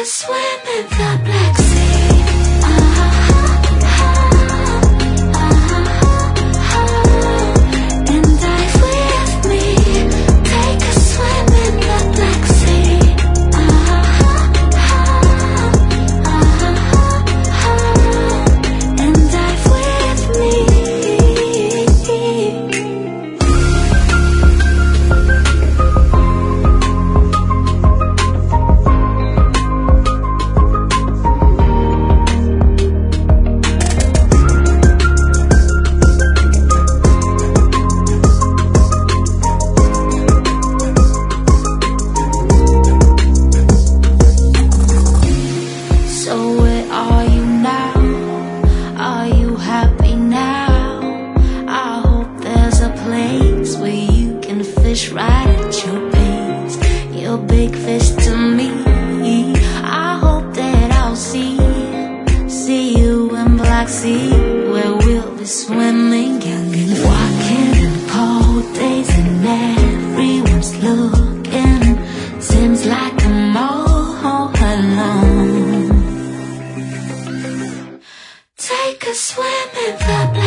a swim in the Black Sea. And dive with me. Take a swim in the Black Sea. And dive with me. Right at your base, you're big fish to me. I hope that I'll see you in Black Sea, where we'll be swimming young and walking in cold days, and everyone's looking. Seems like I'm all alone. Take a swim in the Black Sea.